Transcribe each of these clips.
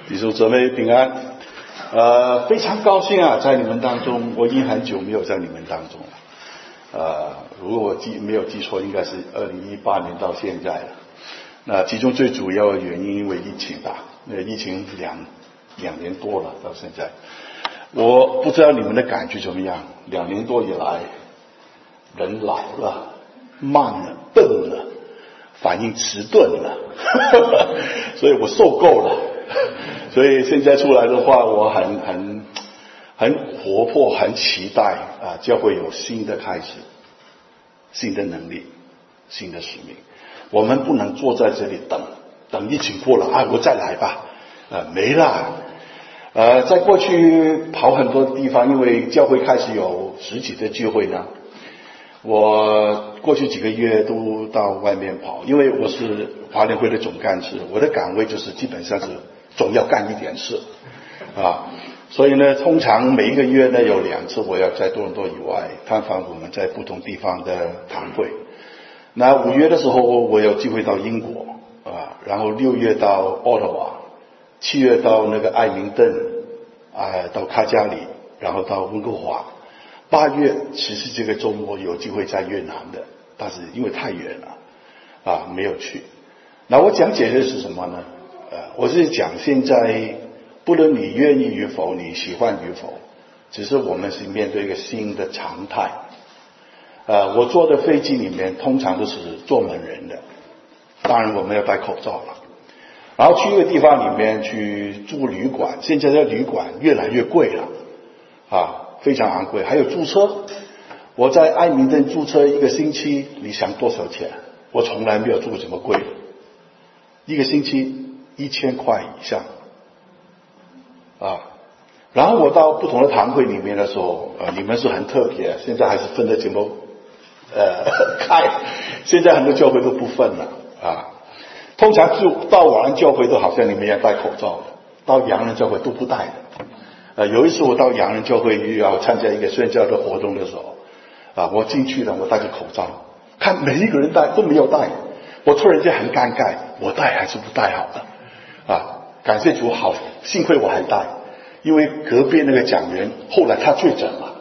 弟兄姊妹平安，非常高兴啊，在你们当中，我已经很久没有在你们当中了。如果我没有记错，应该是2018年到现在了。那其中最主要的原因，因为疫情吧，疫情两年多了，到现在，我不知道你们的感觉怎么样。2年多以来，人老了，慢了，笨了，反应迟钝了，所以我受够了。所以现在出来的话，我很活泼，很期待啊，教会有新的开始，新的能力，新的使命。我们不能坐在这里等疫情过了啊，我再来吧。没了。在过去跑很多地方，因为教会开始有实体的聚会呢，我过去几个月都到外面跑，因为我是华联会的总干事，我的岗位就是基本上是总要干一点事啊，所以呢，通常每一个月呢有2次，我要在多伦多以外探访我们在不同地方的堂会。那5月的时候，我有机会到英国啊，然后6月到渥太华，7月到那个爱明顿到卡加里，然后到温哥华。8月其实这个周末有机会在越南的，但是因为太远了没有去。那我讲解的是什么呢？我是讲现在不论你愿意与否，你喜欢与否，只是我们是面对一个新的常态。我坐的飞机里面通常都是坐满人的，当然我们要戴口罩了。然后去一个地方里面去住旅馆，现在的旅馆越来越贵了非常昂贵。还有租车，我在爱明顿租车1个星期，你想多少钱？我从来没有住过这么贵，1个星期1000块以上然后我到不同的堂会里面的时候，你们是很特别，现在还是分得这么开，现在很多教会都不分了通常就到华人教会都好像你们要戴口罩的，到洋人教会都不戴的。有一次我到洋人教会要参加一个宣教的活动的时候我进去了，我戴着口罩，看每一个人戴都没有戴，我突然间很尴尬，我戴还是不戴好了感谢主，好，幸亏我还戴，因为隔壁那个讲员后来他确诊了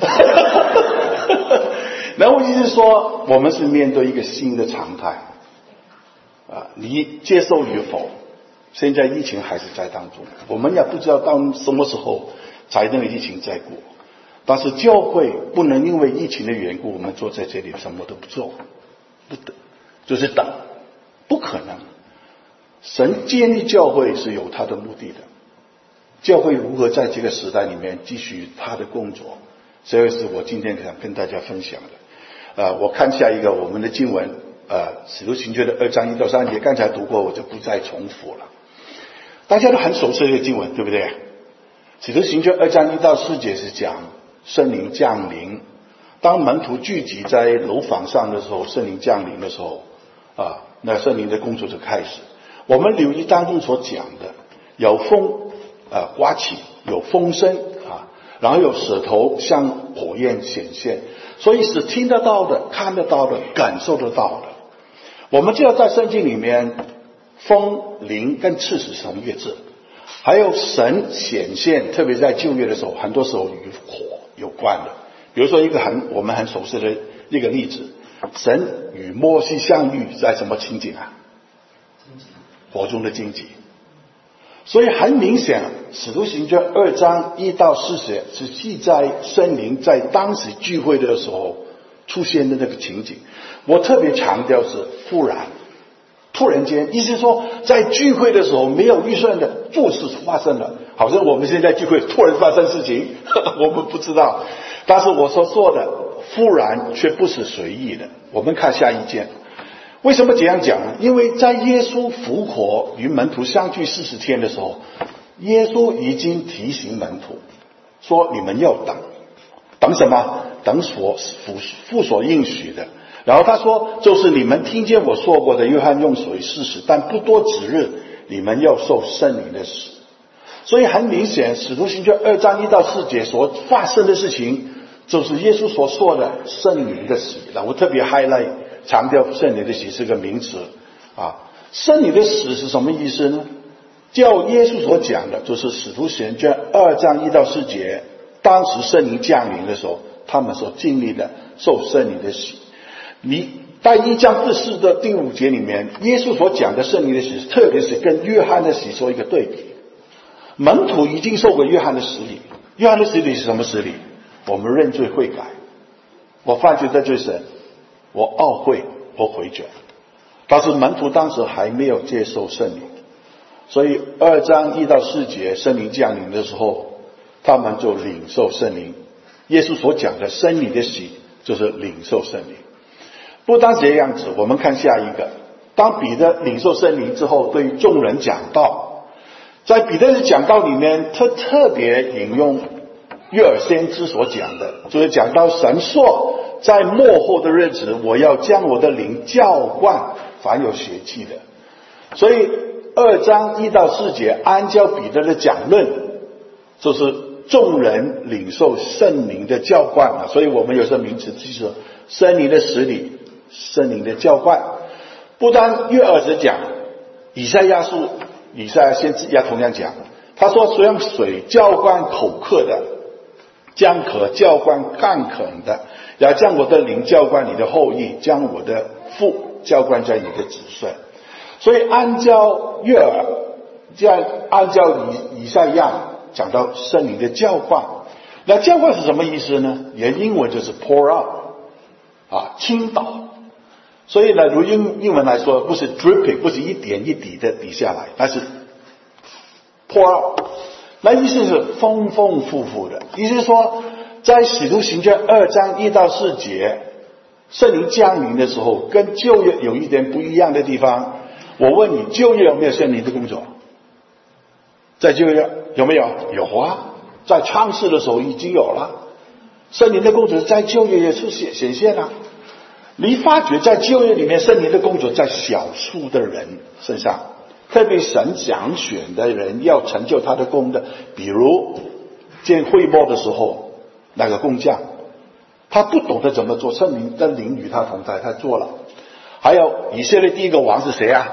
然后意思是说，我们是面对一个新的常态你接受与否，现在疫情还是在当中，我们也不知道到什么时候才那个疫情再过。但是教会不能因为疫情的缘故，我们坐在这里什么都不做，不等，就是等，不可能。神建立教会是有他的目的的，教会如何在这个时代里面继续他的工作，这是我今天想跟大家分享的。我看下一个我们的经文，使徒行传的2章1到3节，刚才读过，我就不再重复了。大家都很熟悉这个经文，对不对？使徒行传2章1到4节是讲圣灵降临，当门徒聚集在楼房上的时候，圣灵降临的时候那圣灵的工作就开始。我们留意当中所讲的，有风刮起，有风声然后有舌头像火焰显现，所以是听得到的，看得到的，感受得到的。我们就要在圣经里面，风灵跟赤使是同一个字，还有神显现，特别在旧约的时候，很多时候与火有关的。比如说我们很熟悉的一个例子，神与摩西相遇在什么情景火中的荆棘。所以很明显，使徒行传2章1到4节是记载圣灵在当时聚会的时候出现的那个情景。我特别强调是忽然突然间，意思是说在聚会的时候没有预算的就是发生了，好像我们现在聚会突然发生事情我们不知道，但是我所说的忽然却不是随意的。我们看下一件，为什么这样讲呢？因为在耶稣复活与门徒相聚40天的时候，耶稣已经提醒门徒说，你们要等什么？等父所应许的。然后他说，就是你们听见我说过的，约翰用水施洗，但不多指日，你们要受圣灵的洗。所以很明显，使徒行传2章1到4节所发生的事情，就是耶稣所说的圣灵的洗。我特别 highlight 强调圣灵的洗是个名词圣灵的洗是什么意思呢？ 照耶稣所讲的，就是使徒行传2章1到4节，当时圣灵降临的时候，他们所经历的受圣灵的洗。你在1章第4到第5节里面，耶稣所讲的圣灵的洗，特别是跟约翰的洗做一个对比。门徒已经受过约翰的洗礼，约翰的洗礼是什么洗礼？我们认罪悔改，我犯罪得罪神，我懊悔，我回转。但是门徒当时还没有接受圣灵，所以2章1到4节圣灵降临的时候，他们就领受圣灵。耶稣所讲的圣灵的洗就是领受圣灵。不单这样子，我们看下一个，当彼得领受圣灵之后，对众人讲道，在彼得的讲道里面，他特别引用约珥先知所讲的，就是讲到神说，在末后的日子，我要将我的灵浇灌凡有血气的。所以2章1到4节按照彼得的讲论，就是众人领受圣灵的浇灌啊。所以我们有这名词，就是圣灵的洗礼，圣灵的浇灌。不但约珥是讲，以赛亚先知也同样讲，他说虽然水浇灌口渴的，将可浇灌干渴的，要将我的灵浇灌你的后裔，将我的父浇灌在你的子孙。所以按照约珥，这样按照以赛亚讲到圣灵的浇灌，那浇灌是什么意思呢？原英文就是 pour out 倾倒。所以呢，如英文来说，不是 dripping， 不是一点一滴的滴下来，但是 pour out， 那意思是丰丰富富的。意思是说，在使徒行传2章1到4节圣灵降临的时候，跟旧约有一点不一样的地方。我问你，旧约有没有圣灵的工作？在旧约有没有？有啊，在创世的时候已经有了。圣灵的工作在旧约也是显现了。你发觉在旧约里面，圣灵的工作在少数的人身上，特别神想选的人要成就他的功的，比如建会幕的时候，那个工匠，他不懂得怎么做，圣灵的灵与他同在，他做了。还有以色列第一个王是谁啊？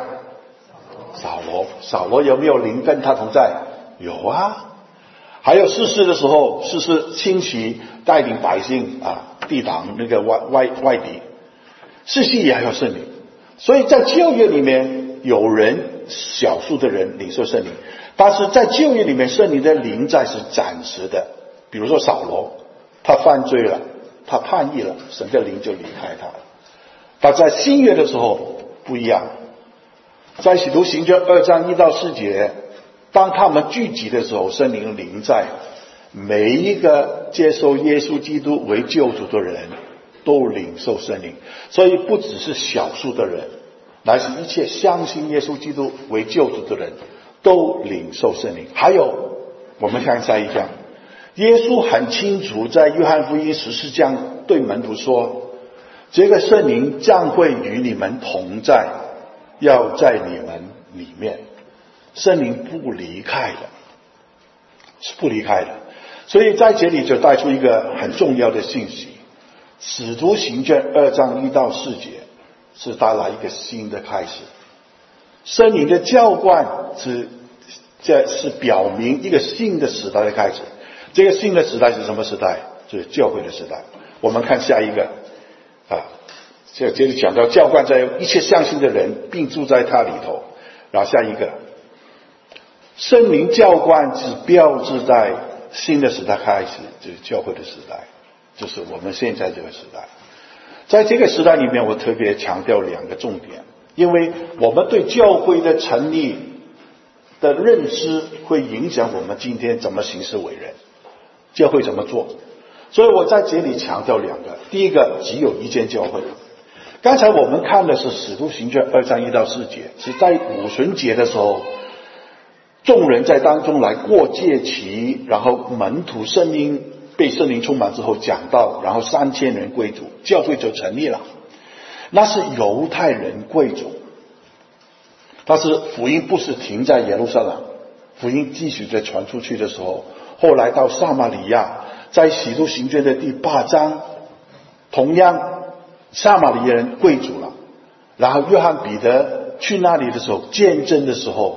扫罗有没有灵跟他同在？有啊。还有士师的时候，士师兴起带领百姓抵挡那个外敌，士师也还有圣灵。所以在旧约里面，有人少数的人领受圣灵，但是在旧约里面，圣灵的临在是暂时的。比如说扫罗，他犯罪了，他叛逆了，神的灵就离开他了。但在新约的时候不一样，在使徒行传2章1到4节，当他们聚集的时候，圣灵临在，每一个接受耶稣基督为救主的人都领受圣灵。所以不只是少数的人，乃是一切相信耶稣基督为救主的人都领受圣灵。还有我们看下一章，耶稣很清楚在约翰福音14章对门徒说，这个圣灵将会与你们同在，要在你们里面。圣灵不离开的，是不离开的。所以在这里就带出一个很重要的信息，使徒行传2章1到4节是带来一个新的开始。圣灵的浇灌这是表明一个新的时代的开始。这个新的时代是什么时代？就是教会的时代。我们看下一个这里讲到浇灌在一切相信的人，并住在他里头。然后下一个，圣灵浇灌是标志在新的时代开始，就是教会的时代，就是我们现在这个时代。在这个时代里面，我特别强调2个重点，因为我们对教会的成立的认知会影响我们今天怎么行事为人，教会怎么做。所以我在这里强调2个。第一个，只有一间教会。刚才我们看的是使徒行传2章1到4节，是在五旬节的时候，众人在当中来过节期，然后门徒被圣灵充满之后讲道，然后3000人归主，教会就成立了。那是犹太人归主，但是福音不是停在耶路撒冷，福音继续在传出去的时候，后来到撒玛利亚，在使徒行传的第8章，同样撒玛利亚人归主了。然后约翰彼得去那里的时候，见证的时候，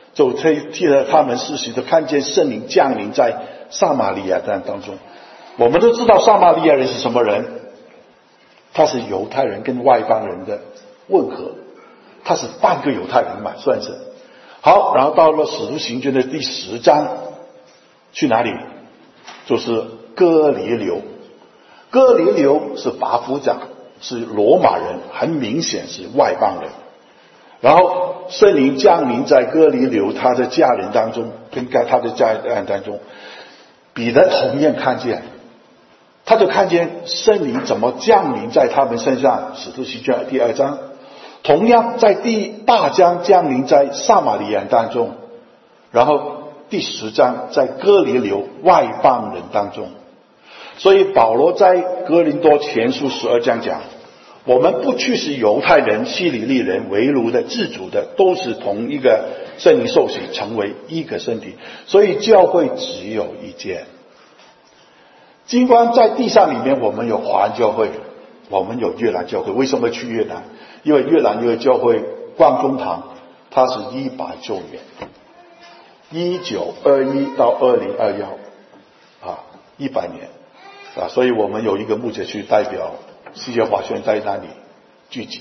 就替了他们施洗，就看见圣灵降临在撒玛利亚当中。我们都知道撒玛利亚人是什么人，他是犹太人跟外邦人的混合，他是半个犹太人嘛，算是。好，然后到了使徒行传的第10章，去哪里？就是哥尼流。哥尼流是拔夫长，是罗马人，很明显是外邦人。然后圣灵降临在哥尼流他的家人当中，跟他的家人当中，彼得同样看见，他就看见圣灵怎么降临在他们身上。使徒行传第2章，同样在第8章降临在撒玛利亚当中，然后第10章在哥尼流外邦人当中。所以保罗在哥林多前书12章讲，我们不去是犹太人、希利利人、为奴的、自主的，都是同一个圣灵受洗，成为一个身体。所以教会只有一间。尽管在地上里面我们有华人教会，我们有越南教会。为什么去越南？因为越南有个教会光中堂，它是100周年，1921到2021100年所以我们有一个牧者去代表世界华宣在那里聚集。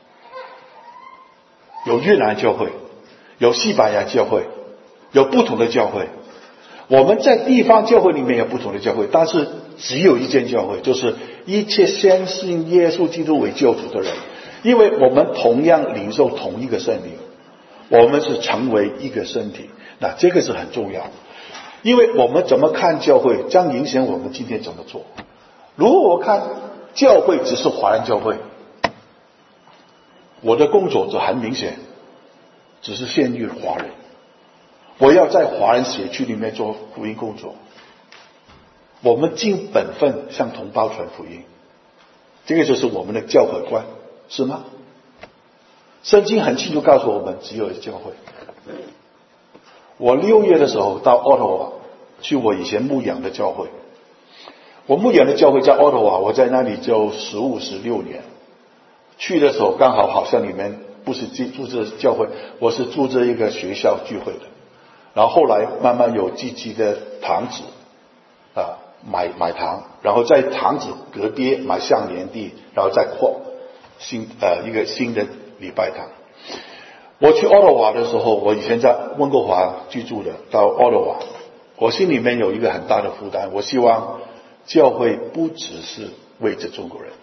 有越南教会，有西班牙教会，有不同的教会。我们在地方教会里面有不同的教会，但是只有一间教会，就是一切相信耶稣基督为救主的人，因为我们同样领受同一个圣灵，我们是成为一个身体。那这个是很重要，因为我们怎么看教会将影响我们今天怎么做。如果我看教会只是华人教会，我的工作就很明显，只是限于华人。我要在华人社区里面做福音工作，我们尽本分向同胞传福音，这个就是我们的教会观，是吗？圣经很清楚告诉我们，只有一个教会。我6月的时候到渥太华去我以前牧养的教会，我牧养的教会在渥太华，我在那里就15、16年。去的时候刚好像你们不是住这教会，我是住这一个学校聚会的。然后后来慢慢有积极的堂子买堂，然后在堂子隔壁买相连地，然后再扩一个新的礼拜堂。我去渥太华的时候，我以前在温哥华居住的，到渥太华，我心里面有一个很大的负担，我希望教会不只是为着中国人，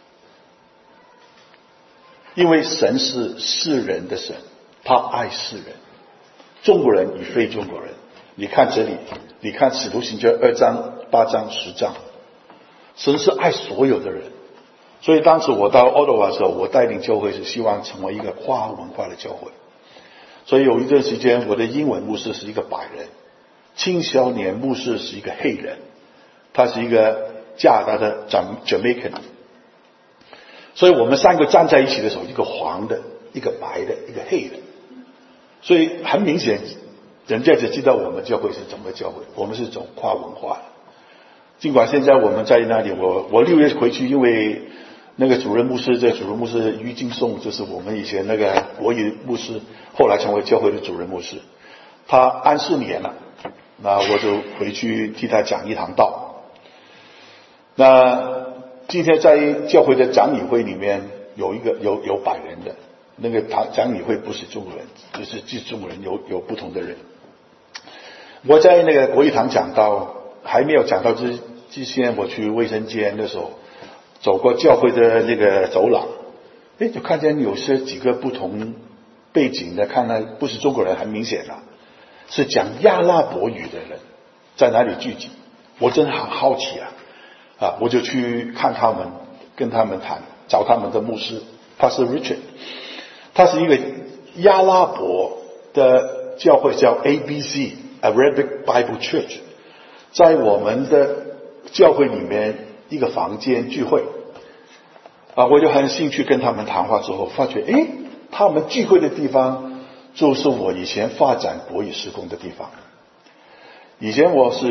因为神是世人的神，他爱世人，中国人与非中国人。你看这里，你看使徒行传2章、8章、10章，神是爱所有的人。所以当时我到渥太华的时候，我带领教会是希望成为一个跨文化的教会。所以有一段时间，我的英文牧师是一个白人，青少年牧师是一个黑人，他是一个加拿大的 Jamaican。所以我们3个站在一起的时候，一个黄的，一个白的，一个黑的。所以很明显，人家就知道我们教会是怎么教会，我们是走跨文化的。尽管现在我们在那里，我6月回去，因为那个主任牧师于金颂，就是我们以前那个国语牧师，后来成为教会的主任牧师，他安4年了，那我就回去替他讲一堂道。那今天在教会的长理会里面有白人的，那个长理会不是中国人，就是中国人，有不同的人。我在那个国语堂讲到还没有讲到之前，我去卫生间的时候，走过教会的那个走廊，就看见有几个不同背景的，看来不是中国人，很明显了，是讲亚拉伯语的人在哪里聚集。我真的很好奇我就去看他们，跟他们谈，找他们的牧师，他是 Richard， 他是一个亚拉伯的教会，叫 ABC Arabic Bible Church， 在我们的教会里面一个房间聚会我就很兴趣跟他们谈话之后，发觉他们聚会的地方就是我以前发展国语事工的地方。以前我是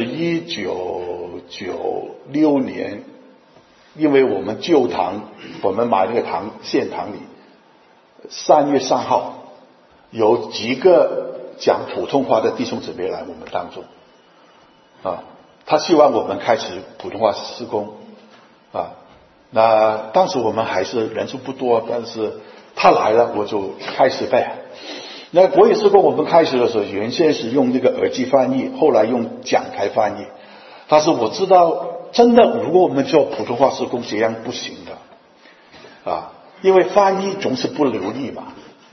1996年，因为我们旧堂，我们买那个现堂里，3月3号有几个讲普通话的弟兄姊妹来我们当中啊，他希望我们开始普通话事工啊。那当时我们还是人数不多，但是他来了我就开始背。那国语事工我们开始的时候，原先是用那个耳机翻译，后来用讲台翻译。但是我知道，真的如果我们做普通话事工，这样不行的啊，因为翻译总是不流利嘛，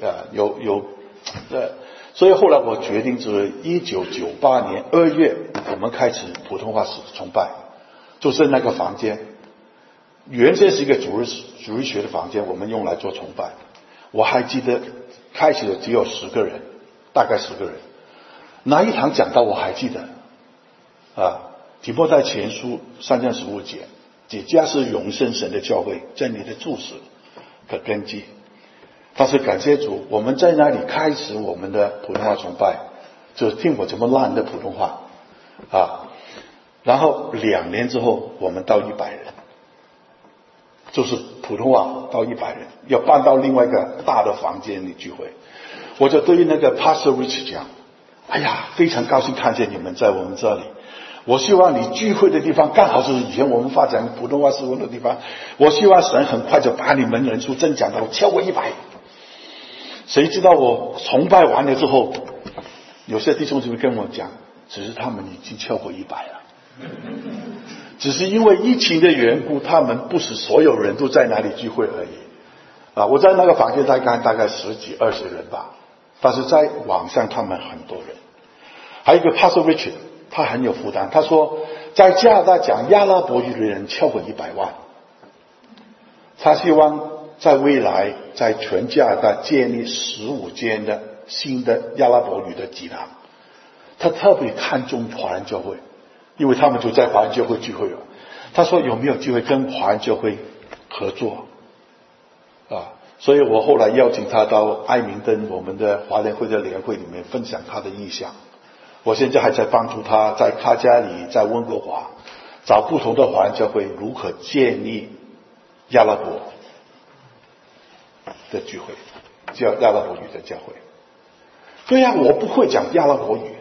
所以后来我决定是1998年2月，我们开始普通话崇拜，就是那个房间，原先是一个主日学的房间，我们用来做崇拜。我还记得开始的只有10个人，大概10个人。那一堂讲道我还记得啊，提摩太前书3章15节，这家是永生神的教会，真理的柱石和根基。但是感谢主，我们在那里开始我们的普通话崇拜，就是听我怎么烂的普通话啊。然后2年之后，我们到100人，就是普通话到100人，要搬到另外一个大的房间里聚会。我就对于那个 Pastor Rich 讲，哎呀，非常高兴看见你们在我们这里。我希望你聚会的地方刚好是以前我们发展普通话事工的地方。我希望神很快就把你们人数增长到超过100。谁知道我崇拜完了之后，有些弟兄就会跟我讲，只是他们已经超过100了。只是因为疫情的缘故，他们不是所有人都在那里聚会而已啊。我在那个房间大概10几20人吧，但是在网上他们很多人。还有一个 Pastor Richard， 他很有负担，他说在加拿大讲亚拉伯语的人超过100万，他希望在未来在全加拿大建立15间的新的亚拉伯语的集堂。他特别看重华人教会，因为他们就在华人教会聚会了。他说有没有机会跟华人教会合作啊？所以我后来邀请他到爱明登我们的华人会的联会里面分享他的意向。我现在还在帮助他在卡加里、在温哥华找不同的华人教会如何建立亚拉伯的聚会，叫亚拉伯语的教会。对呀，我不会讲亚拉伯语，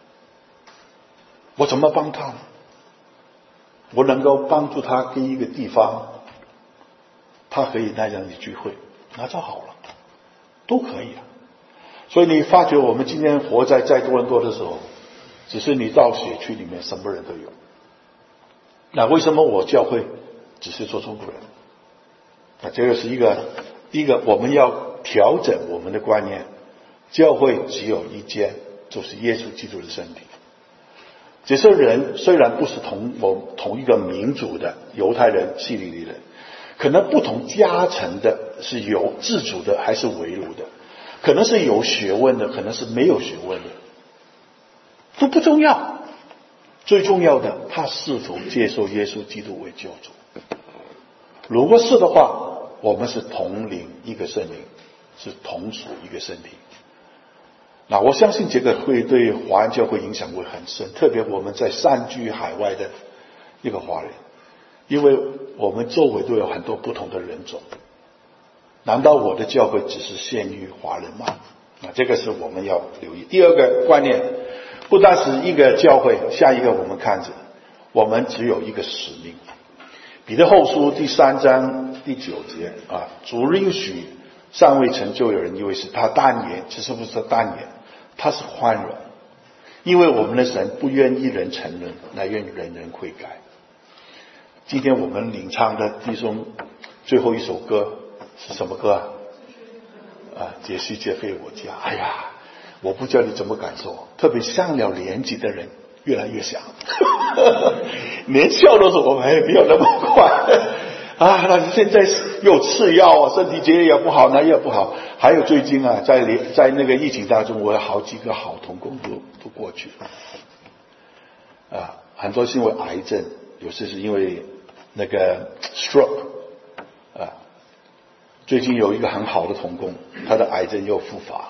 我怎么帮他呢？我能够帮助他跟一个地方，他可以那样的聚会，那就好了，都可以啊。所以你发觉我们今天活在多伦多的时候，只是你到社区里面什么人都有。那为什么我教会只是做中国人？那这个是一个我们要调整我们的观念，教会只有一间，就是耶稣基督的身体。这些人虽然不是同一个民族的犹太人、希利尼人，可能不同家层的，是有自主的还是围炉的，可能是有学问的，可能是没有学问的，都不重要。最重要的，他是否接受耶稣基督为救主。如果是的话，我们是同领一个圣灵，是同属一个身体。那我相信这个会对华人教会影响会很深，特别我们在散居海外的一个华人，因为我们周围都有很多不同的人种。难道我的教会只是限于华人吗？那这个是我们要留意。第二个观念，不单是一个教会，下一个我们看着，我们只有一个使命。彼得后书第3章第9节啊，主允许尚未成就有人以为是他单言，其实不是单言，他是宽容，因为我们的神不愿一人沉沦，乃愿人人悔改。今天我们领唱的弟兄最后一首歌是什么歌啊？解析解非我家。哎呀，我不知道你怎么感受，特别上了年纪的人越来越想年少的时候我们还没有那么快啊，那现在又吃药啊，身体节也不好，那也不好。还有最近啊，在那个疫情当中，我有好几个好同工都过去了啊，很多是因为癌症，有些是因为那个 stroke 啊。最近有一个很好的同工，他的癌症又复发。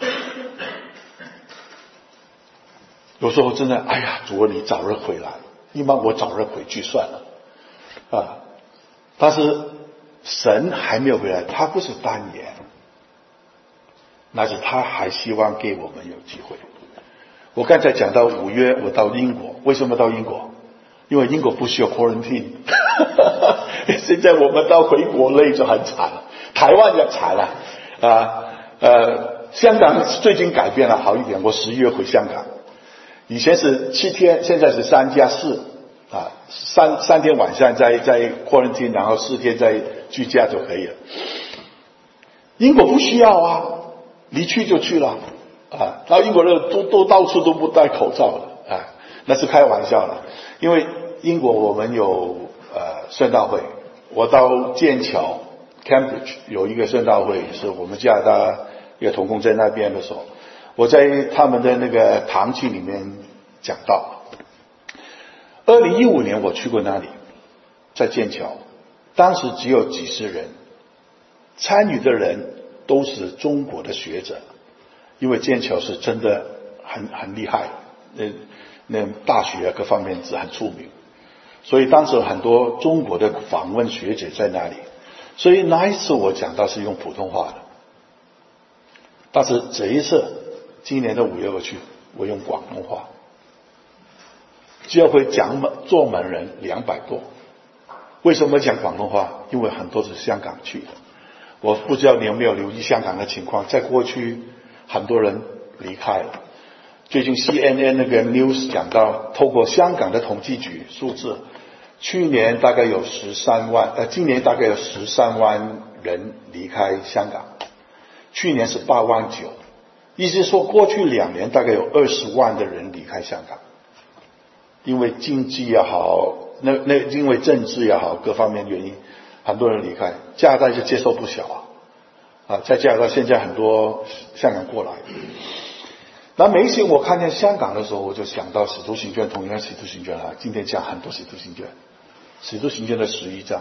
有时候真的，哎呀，主啊，你早日回来，你让我早日回去算了啊。但是神还没有回来，他不是单言，那是他还希望给我们有机会。 我刚才讲到5月我到英国，为什么到英国？因为英国不需要 quarantine 现在我们到回国内就很惨了，台湾也惨了香港最近改变了好一点，我11月回香港，以前是7天，现在是3+43天晚上在 quarantine， 然后4天在居家就可以了。英国不需要啊，你去就去了然后英国人都到处都不戴口罩了那是开玩笑了。因为英国我们有圣诞会，我到剑桥 Cambridge 有一个圣诞会，是我们加拿大一个同工在那边的时候，我在他们的那个堂区里面讲道。2015年我去过那里，在剑桥，当时只有几十人，参与的人都是中国的学者，因为剑桥是真的很厉害，那大学各方面是很出名，所以当时很多中国的访问学者在那里，所以那一次我讲到是用普通话的，但是这一次今年的5月我用广东话，教会坐满人200多。为什么讲广东话？因为很多是香港去的。我不知道你有没有留意香港的情况，在过去很多人离开了。最近 CNN 那个 news 讲到，透过香港的统计局数字，去年大概有13万，今年大概有13万人离开香港，去年是8万9，意思说过去2年大概有20万的人离开香港，因为经济也好，因为政治也好，各方面原因，很多人离开。加拿大就接受不小在加拿大现在很多香港过来。那每一次我看见香港的时候，我就想到使徒行传，同样使徒行传今天讲很多使徒行传，使徒行传的11章，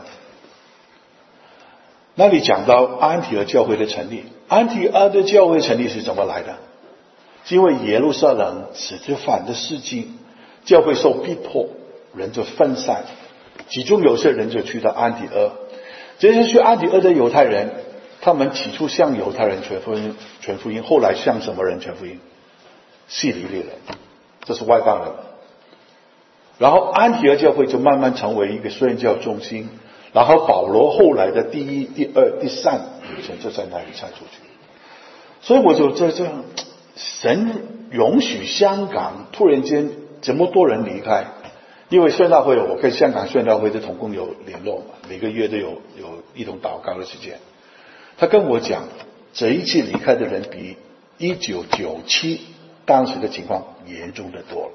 那里讲到安提阿教会的成立。安提阿的教会成立是怎么来的？因为耶路撒冷使徒反的事情，教会受逼迫，人就分散，其中有些人就去到安提阿。这些去安提阿的犹太人，他们起初向犹太人传福音，后来向什么人传福音？希利尼人，这是外邦人。然后安提阿教会就慢慢成为一个宣教中心，然后保罗后来的第1、第2、第3旅程就在那里传出去。所以我就这样，神容许香港突然间这么多人离开，因为宣道会我跟香港宣道会的同工有联络嘛，每个月都有一同祷告的时间。他跟我讲，这一次离开的人比1997当时的情况严重的多了，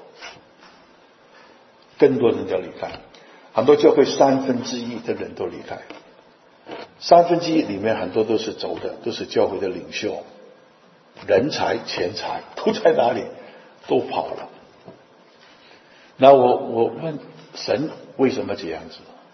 更多人要离开，很多教会1/3的人都离开，1/3里面很多都是走的，都是教会的领袖，人才钱财都在哪里？都跑了。那我问神为什么这样子？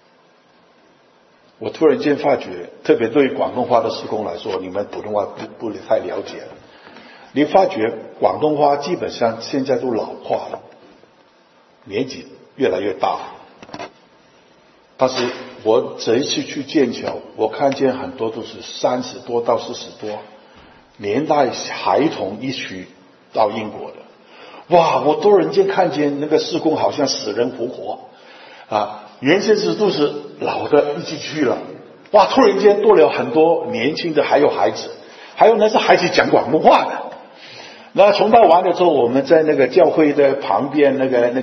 我突然间发觉，特别对广东话的事工来说，你们普通话不太了解了。你发觉广东话基本上现在都老化了，年纪越来越大。但是我这一次去剑桥，我看见很多都是30多到40多，年代孩童一起到英国的。哇！我突然间看见那个事工好像死人复活原先是都是老的一起去了，哇！突然间多了很多年轻的，还有孩子，还有那是孩子讲广东话的。那崇拜完了之后，我们在那个教会的旁边那个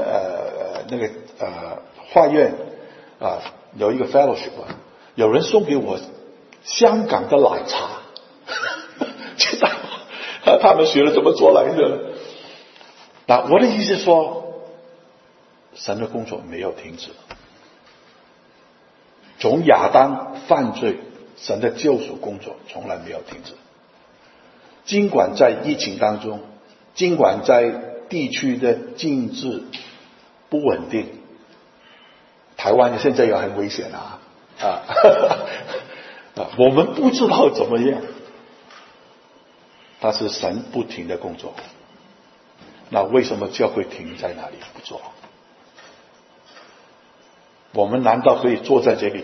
花园有一个 fellowship， 有人送给我香港的奶茶，知道他们学了怎么做来的。那我的意思说，神的工作没有停止。从亚当犯罪，神的救赎工作从来没有停止。尽管在疫情当中，尽管在地区的政治不稳定，台湾现在也很危险我们不知道怎么样，但是神不停的工作。那为什么教会停在那里不做？我们难道可以坐在这里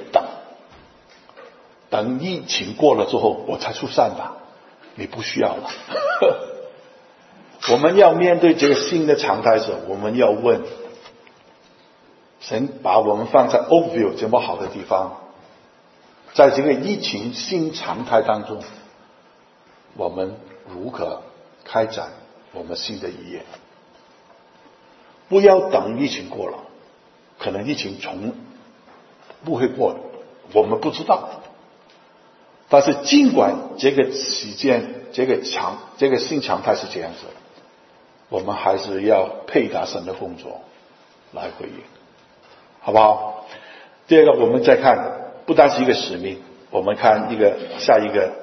等疫情过了之后我才出善吧？你不需要了我们要面对这个新的常态的时候，我们要问神把我们放在 Oakville 这么好的地方，在这个疫情新常态当中，我们如何开展我们新的一页？不要等疫情过了，可能疫情不会过了，我们不知道。但是尽管这个期间这个新常态是这样子，我们还是要配搭神的工作来回应，好不好？第二个，我们再看，不单是一个使命，我们看下一个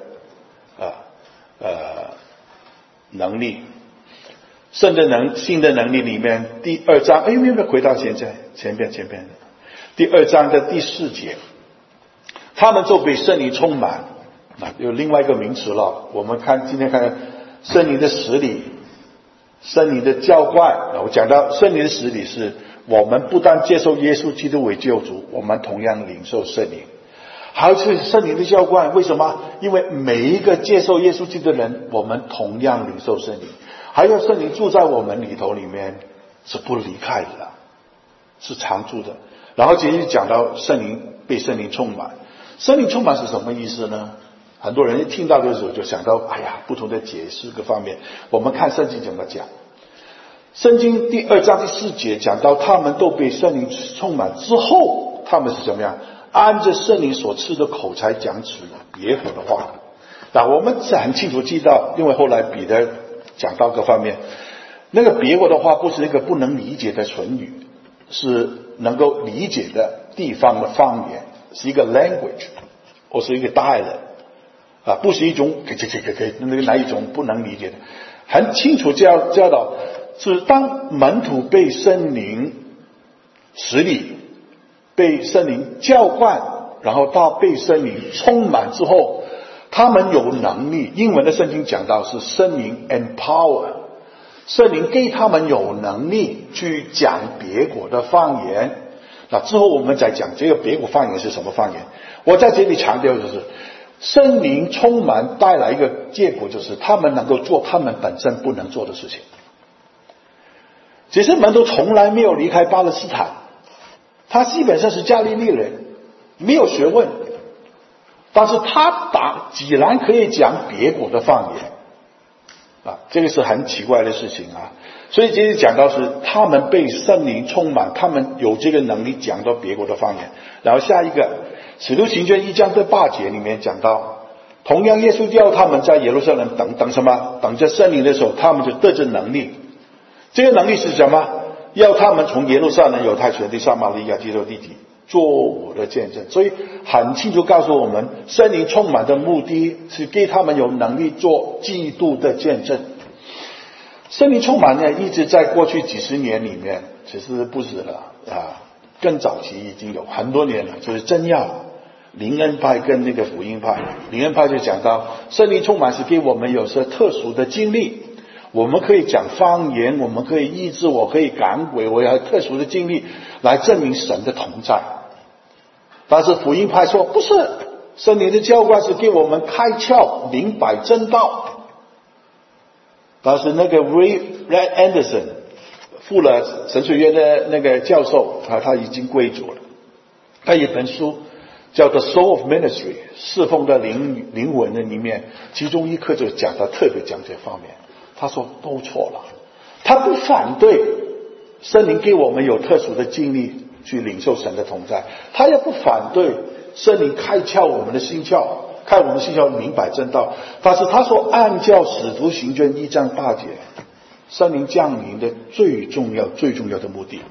能力，新的能力里面第2章，没有回到前边第2章的第4节，他们就被圣灵充满。有另外一个名词了，我们今天看圣灵的实理，圣灵的浇灌。我讲到圣灵的实理是我们不但接受耶稣基督为救主，我们同样领受圣灵。还有是圣灵的浇灌，为什么？因为每一个接受耶稣基督的人，我们同样领受圣灵。还有圣灵住在我们里头里面，是不离开的，是常住的。然后接着讲到被圣灵充满。圣灵充满是什么意思呢？很多人一听到的时候就想到不同的解释各方面。我们看圣经怎么讲。圣经第2章第4节讲到他们都被圣灵充满之后，他们是怎么样？按着圣灵所赐的口才讲出别国的话。那我们是很清楚知道，因为后来彼得讲到各方面，那个别国的话不是一个不能理解的唇语，是能够理解的地方的方言，是一个 language 或是一个 dialect，不是一种哪一种不能理解的。很清楚教导是当门徒被圣灵洗礼，被圣灵浇灌，然后到被圣灵充满之后，他们有能力。英文的圣经讲到是圣灵 empower， 圣灵给他们有能力去讲别国的方言。那之后我们再讲这个别国方言是什么方言。我在这里强调就是圣灵充满带来一个结果，就是他们能够做他们本身不能做的事情。其实门徒从来没有离开巴勒斯坦，他基本上是加利利人，没有学问，但是他既然可以讲别国的方言这个是很奇怪的事情所以这里讲到是他们被圣灵充满，他们有这个能力讲到别国的方言。然后下一个使徒行传1章的8节里面讲到，同样耶稣叫他们在耶路撒冷等什么？等着圣灵的时候，他们就得着能力。这个能力是什么？要他们从耶路撒冷、犹太全地、撒玛利亚、基督地体做我的见证。所以很清楚告诉我们，圣灵充满的目的是给他们有能力做基督的见证。圣灵充满呢，一直在过去几十年里面，其实不止了更早期已经有很多年了，就是真要灵恩派跟那个福音派。灵恩派就讲到圣灵充满是给我们有些特殊的经历，我们可以讲方言，我们可以医治，我可以赶鬼，我有特殊的经历来证明神的同在。但是福音派说不是，圣灵的浇灌是给我们开窍明白真道。但是那个 Ray Anderson 富勒神学院的那个教授他已经归主了，他有一本书叫做 Soul of Ministry 侍奉的灵魂的里面，其中一课就讲到特别讲这方面。他说都错了，他不反对圣灵给我们有特殊的经历去领受神的同在，他也不反对圣灵开窍我们的心窍，开我们的心窍明白真道。但是他说按照使徒行传1章8节，圣灵降临的最重要的目的，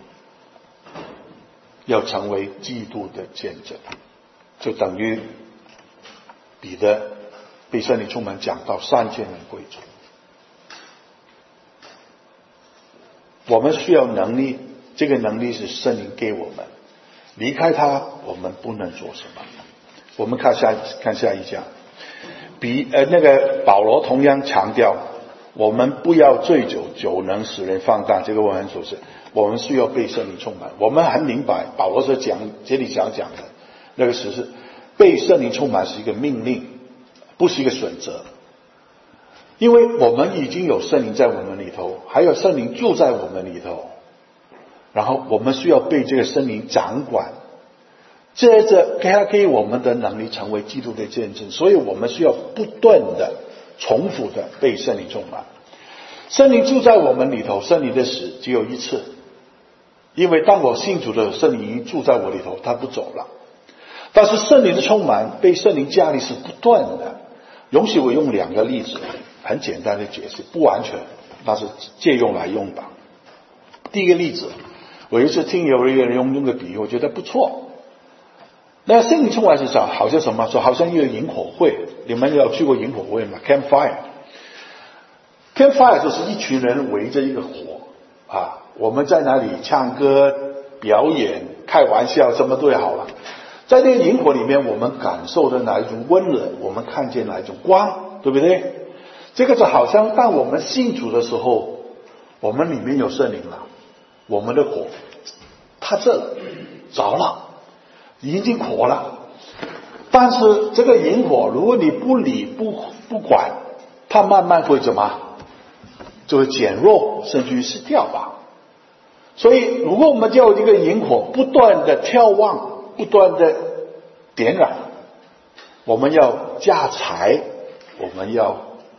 要成为基督的见证。就等于彼得被圣灵充满讲到3000人归主。我们需要能力，这个能力是圣灵给我们，离开他我们不能做什么。我们看下一章，那个保罗同样强调我们不要醉酒，酒能使人放荡，这个我很熟悉。我们需要被圣灵充满。我们很明白保罗是这里想讲的那个是被圣灵充满是一个命令，不是一个选择。 因为我们已经有圣灵在我们里头，还有圣灵住在我们里头，然后我们需要被这个圣灵掌管，接着他给我们的能力成为基督的见证，所以我们需要不断的重复的被圣灵充满。圣灵住在我们里头，圣灵的死只有一次，因为当我信主的圣灵已经住在我里头，他不走了。但是圣灵的充满被圣灵加力是不断的。容许我用2个例子很简单的解释，不完全，但是借用来用吧。第一个例子，我有一次听有一个人用个比喻，我觉得不错。那圣灵充满是讲好像什么？说好像一个萤火会，你们有去过萤火会吗？ Campfire 就是一群人围着一个火啊，我们在那里唱歌、表演、开玩笑，什么都好了。在那个萤火里面，我们感受的哪一种温暖，我们看见哪一种光，对不对？这个就好像当我们信主的时候，我们里面有圣灵了，我们的火它这着了，已经火了。但是这个萤火，如果你不理不管，它慢慢会怎么？就会减弱，甚至于失掉吧。所以如果我们叫这个萤火不断的眺望，不断的点燃，我们要加柴，我们要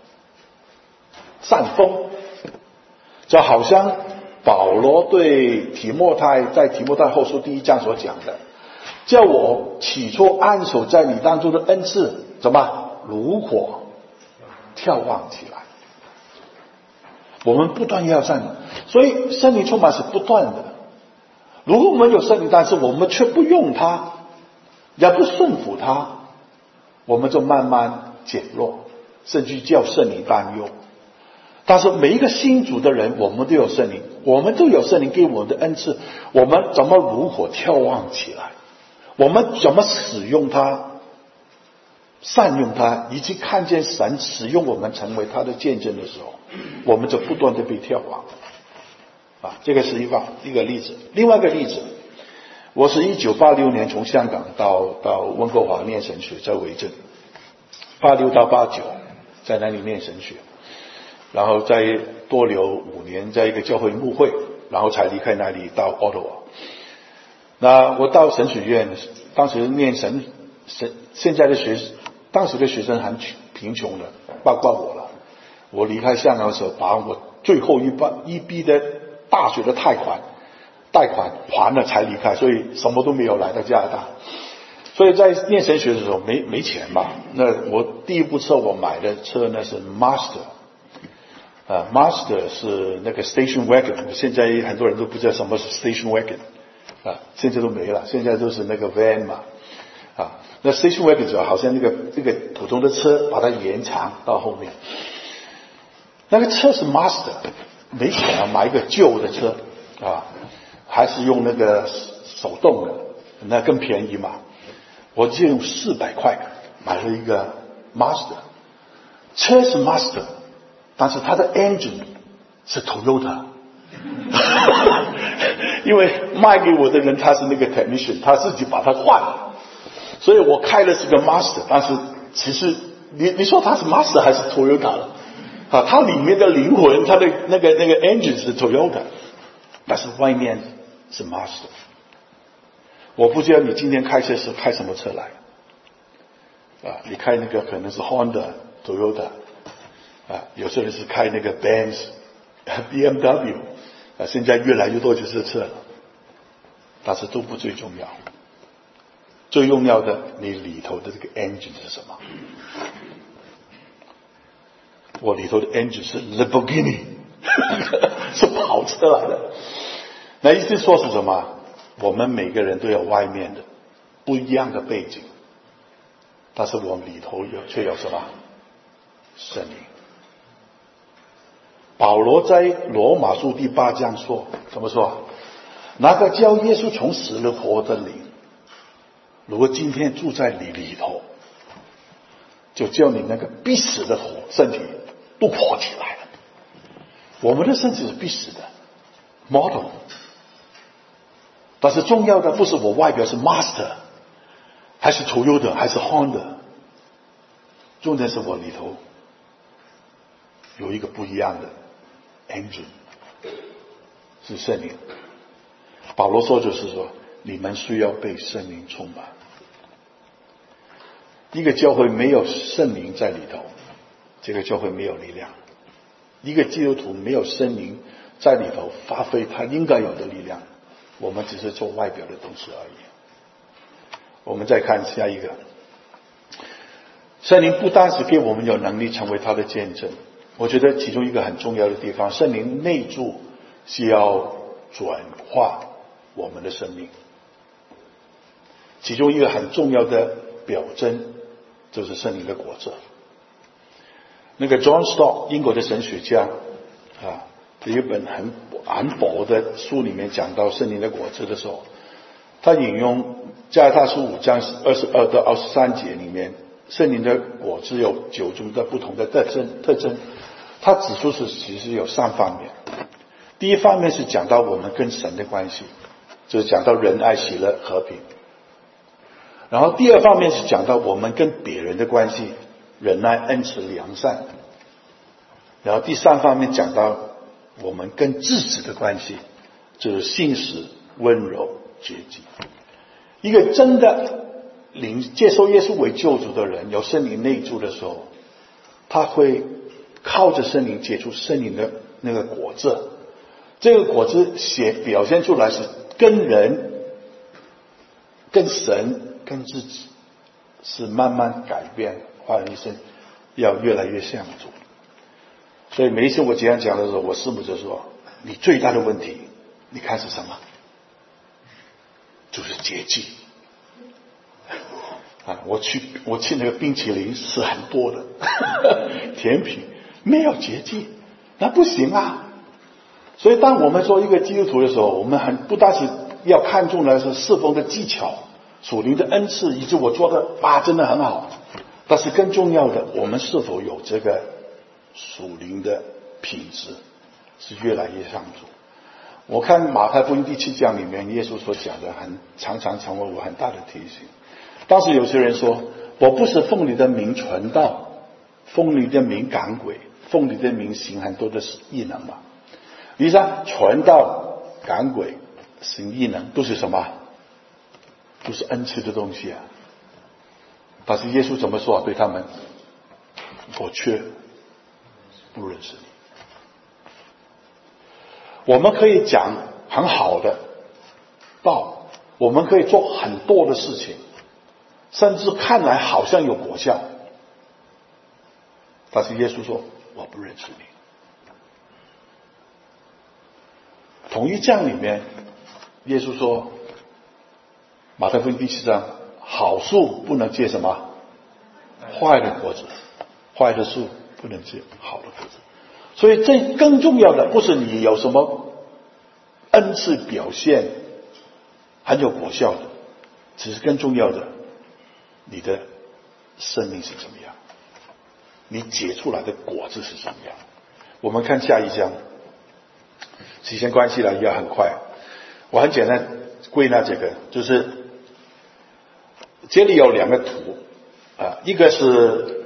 散风，就好像保罗对提摩太在提摩太后书第1章所讲的，叫我起初安守在你当中的恩赐，怎么如火眺望起来。我们不断要圣灵，所以圣灵充满是不断的。如果我们有圣灵，但是我们却不用它，也不顺服它，我们就慢慢减弱，甚至叫圣灵担忧。但是每一个信主的人，我们都有圣灵，我们都有圣灵给我们的恩赐，我们怎么如火眺望起来？我们怎么使用它？善用它，以及看见神使用我们成为他的见证的时候，我们就不断的被眺望啊。这个是一个例子。另外一个例子，我是1986年从香港到温哥华念神学，在维镇，86到89在那里念神学，然后再多留5年在一个教会牧会，然后才离开那里到 Ottawa。那我到神学院，当时念现在的当时的学生很贫穷的，包括我了。我离开香港的时候，把我最后一笔的大学的贷款还了才离开，所以什么都没有来到加拿大。所以在念神学的时候没钱嘛。那我第一部车我买的车呢是 Master 是那个 Station Wagon， 现在很多人都不知道什么是 Station Wagon 啊，现在都没了，现在都是那个 van 嘛啊。那 Station Wagon 就好像那个普通的车，把它延长到后面。那个车是 Master， 没钱啊，买一个旧的车啊，还是用那个手动的，那更便宜嘛。我就用400块买了一个 Master， 车是 Master， 但是它的 engine 是 Toyota。因为卖给我的人他是那个 technician， 他自己把它换了。所以我开的是个 Master， 但是其实你说它是 Master 还是 Toyota 了啊？它里面的灵魂，它的那个 engine 是 Toyota， 但是外面是 Master。我不知道你今天开车是开什么车来啊？你开那个可能是 Honda、Toyota 啊，有些人是开那个 Benz、BMW 啊，现在越来越多就是车了，但是都不最重要。最重要的，你里头的这个 engine 是什么？我里头的 engine 是 Lamborghini， 是跑车来的。那意思说是什么？我们每个人都有外面的不一样的背景，但是我们里头却有什么？圣灵。保罗在罗马书第8章说，怎么说？那个叫耶稣从死了活的灵，如果今天住在你里头，就叫你那个必死的身体都活起来了。我们的身体是必死的 model， 但是重要的不是我外表是 Master 还是 Toyota 还是 Honda， 重点是我里头有一个不一样的 engine， 是圣灵。保罗说就是说，你们需要被圣灵充满。一个教会没有圣灵在里头，这个教会没有力量。一个基督徒没有圣灵在里头发挥他应该有的力量，我们只是做外表的东西而已。我们再看下一个，圣灵不单是给我们有能力成为他的见证，我觉得其中一个很重要的地方，圣灵内住是要转化我们的生命。其中一个很重要的表征就是圣灵的果子。那个 John Stott 英国的神学家有一本很薄的书里面讲到圣灵的果子的时候，他引用加拉太书5章22到23节里面，圣灵的果子有9种的不同的特征。他指出是其实有3方面。第一方面是讲到我们跟神的关系，就是讲到仁爱、喜乐、和平。然后第二方面是讲到我们跟别人的关系，忍耐、恩慈、良善。然后第3方面讲到我们跟自己的关系，就是信实、温柔、节制。一个真的接受耶稣为救主的人，有圣灵内住的时候，他会靠着圣灵结出圣灵的那个果子。这个果子表现出来是跟人、跟神、跟自己是慢慢改变，换一生要越来越像主。所以每一次我这样讲的时候，我师母就说，你最大的问题你看是什么？就是节制。我去那个冰淇淋是很多的甜品，没有节制那不行啊。所以当我们做一个基督徒的时候，我们不但是要看重的是侍奉的技巧、属灵的恩赐，以及我做的真的很好，但是更重要的，我们是否有这个属灵的品质是越来越像主。我看马太福音第7章里面耶稣所讲的常常成为我很大的提醒。当时有些人说，我不是奉你的名传道，奉你的名赶鬼，奉你的名行很多的异能嘛。你想传道、赶鬼、行异能都是什么？都是恩赐的东西啊。但是耶稣怎么说对他们？我却不认识你。我们可以讲很好的道，我们可以做很多的事情，甚至看来好像有果效，但是耶稣说我不认识你。同一章里面耶稣说，马太福音第7章，好树不能结什么坏的果子，坏的树不能结好的果子。所以这更重要的不是你有什么恩赐表现很有果效的，只是更重要的你的生命是怎么样，你结出来的果子是怎么样。我们看下一章，时间关系了也很快，我很简单归纳这个，就是这里有2个图一个是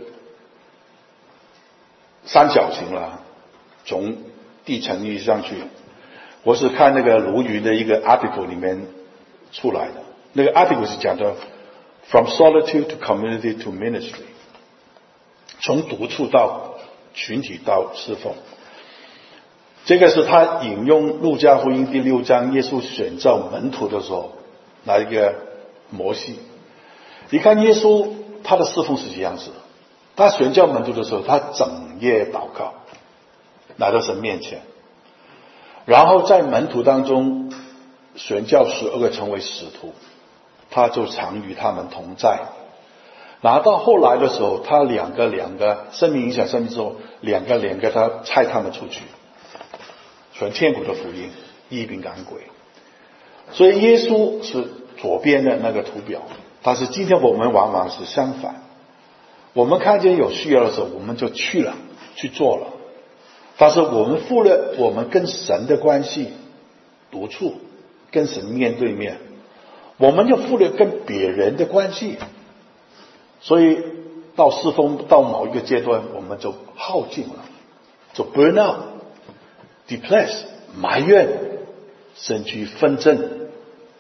三角形了，从地层一上去。我是看那个鲈鱼的一个 article 里面出来的，那个 article 是讲的 From solitude to community to ministry， 从独处到群体到侍奉。这个是他引用路加福音第6章耶稣选召门徒的时候那一个模式。你看耶稣他的侍奉是这样子，他选召门徒的时候，他整夜祷告，来到神面前，然后在门徒当中选召12个成为使徒，他就常与他们同在。然后到后来的时候，他两个生命影响生命之后，两个他差他们出去传天国的福音，医病赶鬼。所以耶稣是左边的那个图表，但是今天我们往往是相反，我们看见有需要的时候我们就去了，去做了，但是我们忽略我们跟神的关系，独处跟神面对面，我们就忽略跟别人的关系。所以到侍奉到某一个阶段我们就耗尽了， 就 burn out、depress、埋怨，甚至于纷争，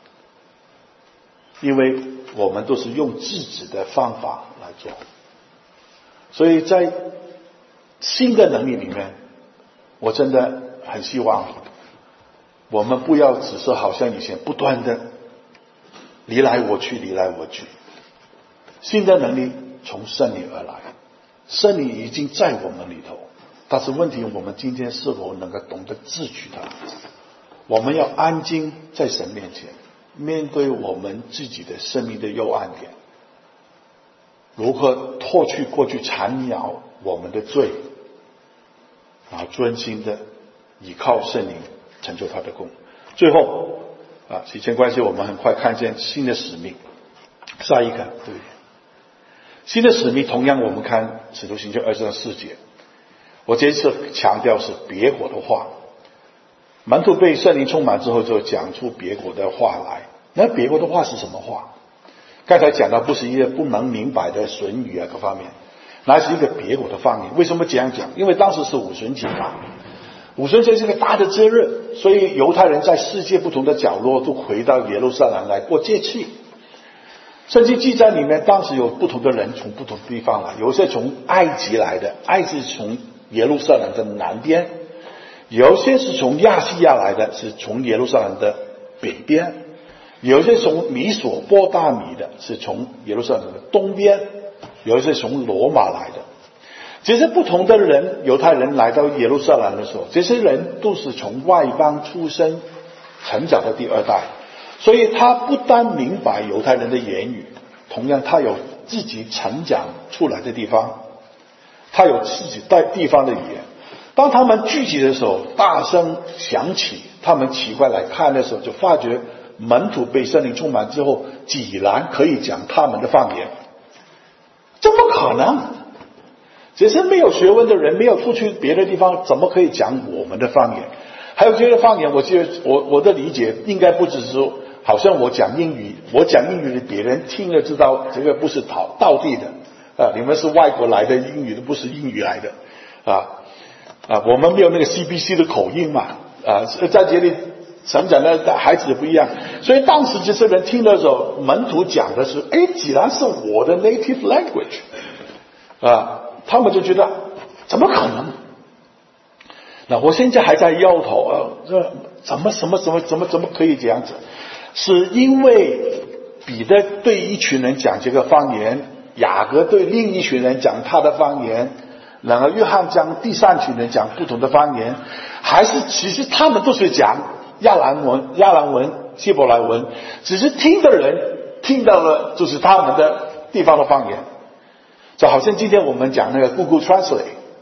因为我们都是用自己的方法来做。所以在新的能力里面，我真的很希望我们不要只是好像以前不断的离来我去。新的能力从圣灵而来，圣灵已经在我们里头，但是问题我们今天是否能够懂得自取它？我们要安静在神面前，面对我们自己的生命的幽暗点，如何脱去过去缠绕我们的罪，然后专心的倚靠圣灵成就他的功。最后时间关系，我们很快看见新的使命。下一个，对，新的使命同样我们看使徒行传2章4节，我这次强调是别国的话。门徒被圣灵充满之后，就讲出别国的话来。那别国的话是什么话？刚才讲到不是一个不能明白的损语各方面，那是一个别国的方言。为什么这样讲？因为当时是五旬节嘛，五旬节是个大的节日，所以犹太人在世界不同的角落都回到耶路撒冷来过节期。圣经记载里面，当时有不同的人从不同的地方来，有些从埃及来的，埃及从耶路撒冷的南边；有些是从亚细亚来的，是从耶路撒冷的北边；有些从米索波大米的，是从耶路撒冷的东边；有些从罗马来的。这些不同的人，犹太人来到耶路撒冷的时候，这些人都是从外邦出生成长的第二代，所以他不单明白犹太人的言语，同样他有自己成长出来的地方，他有自己在地方的语言。当他们聚集的时候，大声响起，他们奇怪来看的时候，就发觉门徒被圣灵充满之后，竟然可以讲他们的方言。怎么可能？这些没有学问的人，没有出去别的地方，怎么可以讲我们的方言？还有这些方言，我觉得我的理解应该不只是说，好像我讲英语的别人听了知道这个不是道地的你们是外国来的英语，不是英语来的我们没有那个 CBC 的口音嘛在这里成长的孩子也不一样，所以当时这些人听的时候，门徒讲的是既然是我的 native language他们就觉得怎么可能？那我现在还在摇头这怎么可以这样子？是因为彼得对一群人讲这个方言，雅各对另一群人讲他的方言，然后约翰将第三群人讲不同的方言，还是其实他们都是讲亚兰文、希伯来文，只是听的人听到了就是他们的地方的方言。就好像今天我们讲那个 Google Translate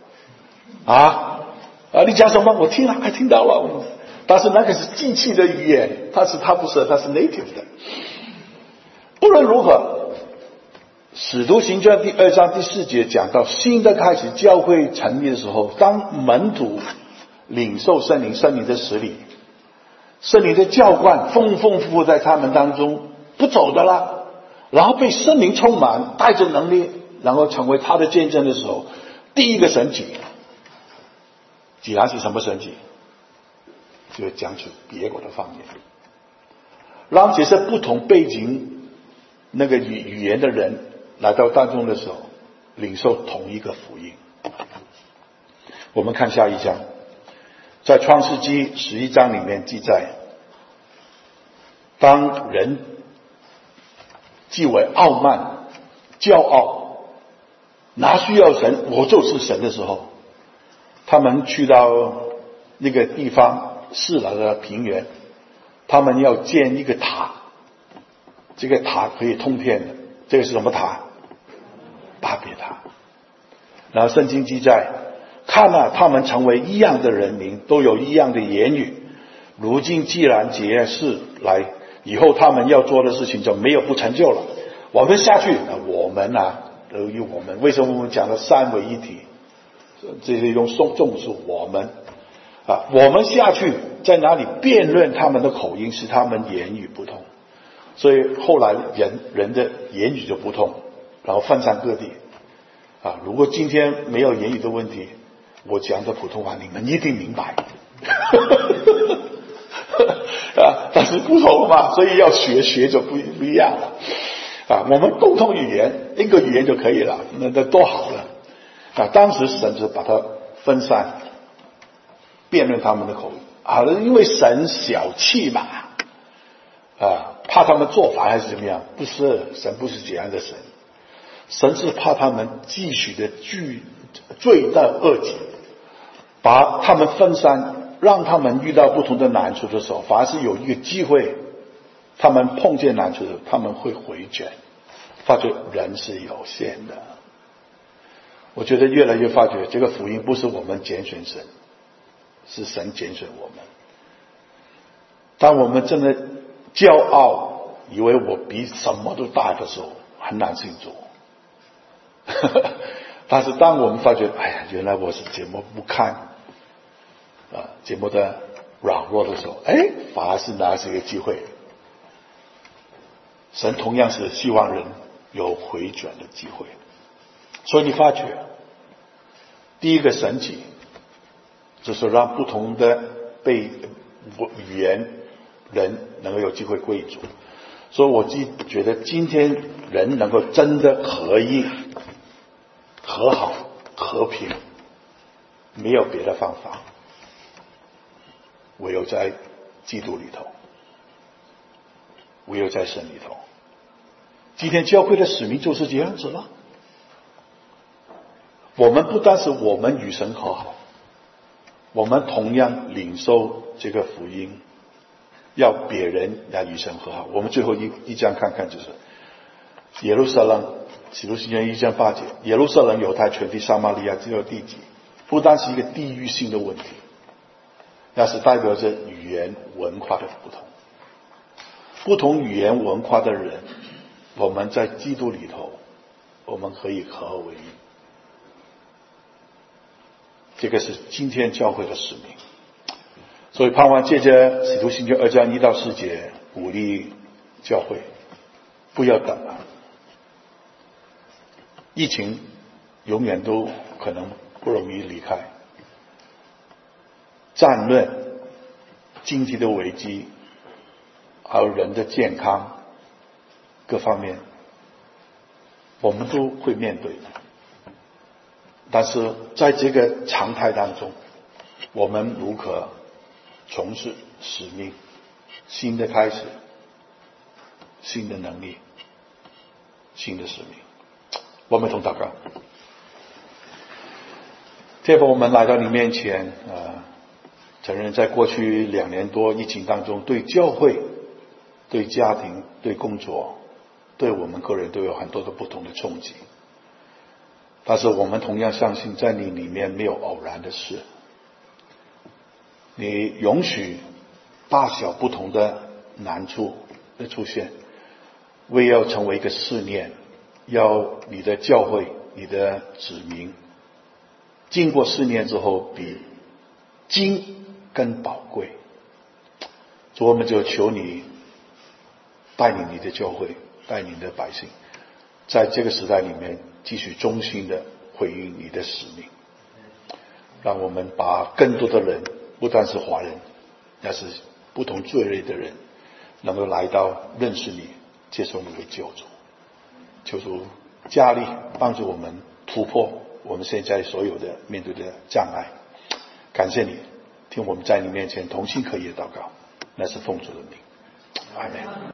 你讲什么我听到了，但是那个是机器的语言，它不是 native 的。不论如何，使徒行传2章4节讲到新的开始，教会成立的时候，当门徒领受圣灵的使力，圣灵的浇灌丰富在他们当中，不走的了，然后被圣灵充满，带着能力，然后成为他的见证的时候，第一个神迹，既然是什么神迹？就讲出别国的方言，让这些不同背景那个语言的人来到当中的时候，领受同一个福音。我们看下一章，在创世纪11章里面记载，当人既为傲慢、骄傲，哪需要神，我就是神的时候，他们去到那个地方示拿的平原，他们要建一个塔，这个塔可以通天的，这个是什么塔？巴别塔。然后圣经记载，看他们成为一样的人民，都有一样的言语，如今既然这件事来，以后他们要做的事情就没有不成就了。我们下去，我们为什么我们讲了三位一体？这是用众数，我们下去在哪里辩论他们的口音，是他们言语不同，所以后来人的言语就不同，然后分散各地如果今天没有言语的问题， 我讲的普通话你们一定明白但是不同嘛，所以要学就不一样了我们共同语言一个语言就可以了，那多好了当时神就把它分散，辩论他们的口语因为神小气嘛怕他们做法还是怎么样？不是，神不是这样的神，神是怕他们继续的罪到恶极，把他们分散，让他们遇到不同的难处的时候，反而是有一个机会，他们碰见难处的时候，他们会回转，发觉人是有限的。我觉得越来越发觉这个福音不是我们拣选神，是神拣选我们。当我们真的骄傲以为我比什么都大的时候，很难信主但是当我们发觉原来我是节目不堪节目的软弱的时候，反而是那是一个机会。神同样是希望人有回转的机会，所以你发觉第一个神迹就是让不同的被语言人能够有机会归主。所以我觉得今天人能够真的合一、和好、和平，没有别的方法，唯有在基督里头，唯有在神里头。今天教会的使命就是这样子了。我们不但是我们与神和好，我们同样领受这个福音，要别人来与神和好。我们最后一章看看，就是耶路撒冷，启示录1章8节，耶路撒冷、犹太全地、撒玛利亚只有地极，不单是一个地域性的问题，那是代表着语言文化的不同。不同语言文化的人，我们在基督里头，我们可以合而为一。这个是今天教会的使命。所以盼望借着使徒行传2章1到4节鼓励教会，不要等了。疫情永远都可能不容易离开，战乱、经济的危机，还有人的健康各方面，我们都会面对。但是在这个常态当中，我们如何从事使命，新的开始，新的能力，新的使命。我们同祷告。天父，我们来到你面前承认在过去2年多疫情当中，对教会、对家庭、对工作、对我们个人都有很多的不同的冲击。但是我们同样相信，在你里面没有偶然的事，你允许大小不同的难处的出现，为要成为一个试炼，要你的教会、你的子民经过试炼之后，比金更宝贵。所以我们就求你带领你的教会，带领你的百姓，在这个时代里面继续忠心的回应你的使命，让我们把更多的人，不但是华人，但是不同罪类的人，能够来到认识你，接受你为救主。求主加力帮助我们突破我们现在所有的面对的障碍。感谢你听我们在你面前同心合一的祷告，那是奉主的名，阿们。